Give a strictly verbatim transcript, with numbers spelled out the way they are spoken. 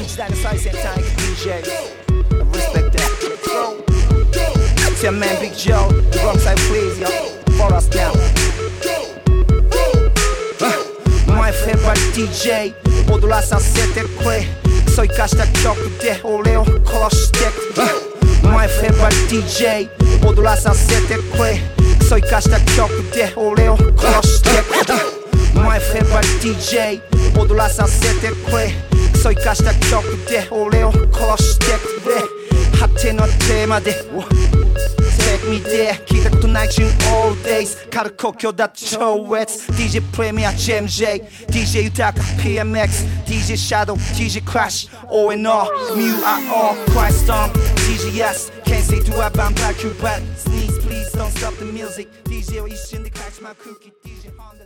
이時代の最先端行く 디제이 Respect that It's your man Big Joe The wrong side please yo Follow us now My favorite 디제이踊らさせてくれクソ生かした曲で俺を殺してく My favorite 디제이踊らさせてくれクソ生かした曲で俺を殺してく My favorite 디제이踊らさせてくれクソ生かした曲で俺を殺してくれ果てのテーマで Take me there 聞いたことないチューン all days 軽く故郷だって超越 ディージェー プレミア ジェーエムジェー ディージェー 豊か ピーエムエックス ディージェー シャドウ ディージェー クラッシュ オーエヌアール ミューアール Christ on ディージェー yes Can't say do I bump back you back Sneeze please don't stop the music ディージェー を一瞬で返しまう空気 ディージェー Honda